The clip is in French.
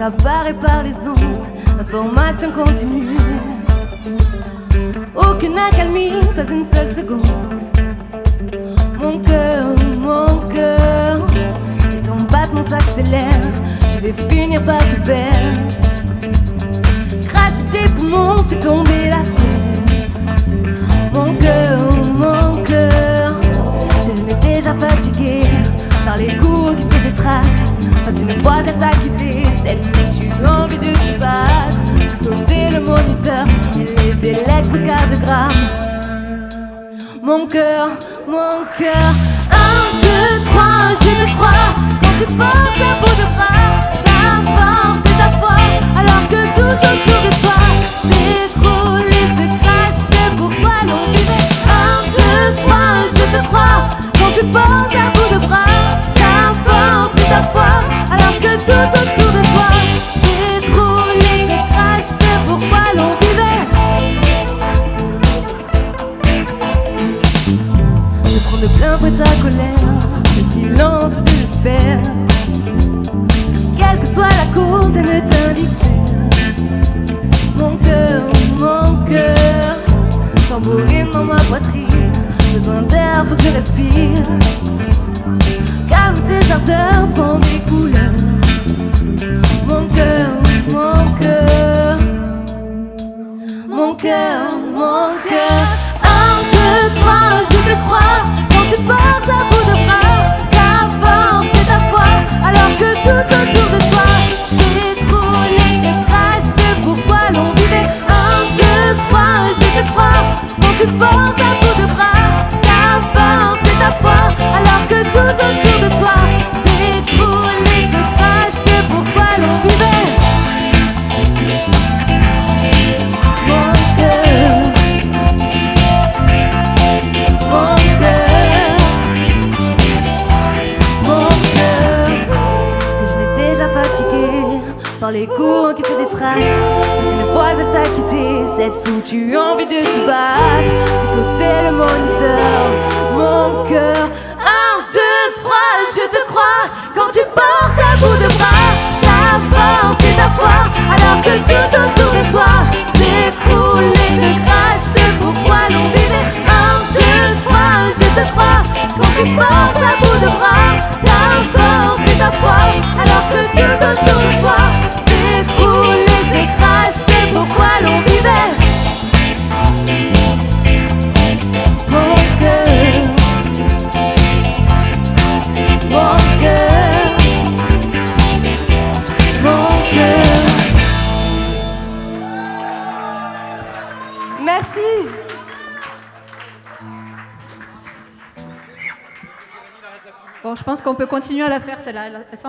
barré par les ondes, information continue. Aucune accalmie, pas une seule seconde. Mon cœur, et ton battement s'accélère. Je vais finir par te perdre. Cracher tes poumons, fait tomber la terre. Mon cœur, si je m'ai déjà fatigué par les coups qui te détraquent. Parce qu'une fois qu'elle t'a quitté, cette nuit tu as envie de te battre, de sauter le moniteur et les électrocardiogrammes. Mon cœur, 1, 2, 3, je te crois. Quand tu portes à bout de bras, ta force et ta foi, alors que tout autour de toi s'écroule et se crache. C'est pourquoi l'on vivait. 1, 2, 3, je te crois. Quand tu portes à bout de bras, ta force et ta foi, alors que tout autour de toi s'écroule et se crache. C'est pourquoi l'on vivait. Je prends de plein fouet ta colère, le silence te désespère. Quelle que soit la cause, elle ne t'indique rien. Mon cœur, tambourine dans ma poitrine. Besoin d'air, faut que je respire. Car tes ardeurs prennent des couleurs. Mon cœur, 1, 2, 3, je te crois. Quand tu portes à bout de bras, ta force et ta foi, alors que tout autour de toi s'écroule et se crache. C'est pourquoi l'on vivait. 1, 2, 3, je te crois. Quand tu portes à bout de bras, ta force et ta foi, alors que tout autour de toi s'écroule et se crache. C'est pourquoi l'on vivait. Par les coups qui te détraquent, quand une fois elle t'a quitté, cette foutue envie de te battre, de sauter le moniteur. Mon cœur, 1, 2, 3, je te crois. Quand tu portes à bout de bras, ta force et ta foi, alors que tout autour de toi s'écroule et se crache. C'est pourquoi l'on vivait. 1, 2, 3, je te crois. Quand tu portes à bout de bras, ta force et ta foi, alors que tout autour de toi s'écroule et se crache. C'est pourquoi l'on vivait. Mon cœur, mon cœur, mon cœur. Merci. Bon, je pense qu'on peut continuer à la faire celle-là.